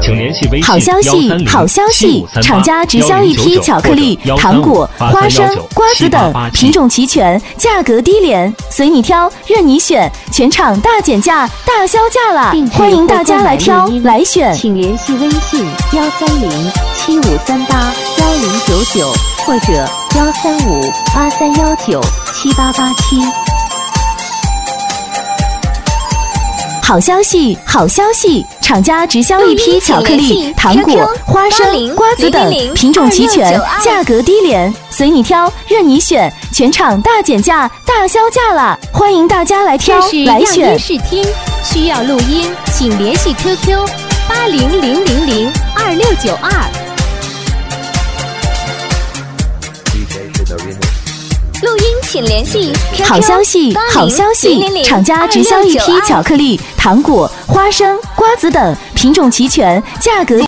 请联系微信好消息，好消息！厂家直销一批巧克力、糖果、花生、瓜子等，品种齐全，价格低廉，随你挑，任你选，全场大减价、大销价啦！欢迎大家来挑来选。 请联系微信13075381099或者13583197887。 好消息，好消息！厂家直销一批巧克力、糖果、花生、瓜子等，品种齐全，价格低廉，随你挑，任你选，全场大减价、大销价啦！欢迎大家来挑来选。 这是样音试听，需要录音，请联系 QQ800002692。录音请联系 QQ 好消息，好消息！厂家直销一批巧克力、糖果、花生、瓜子等，品种齐全，价格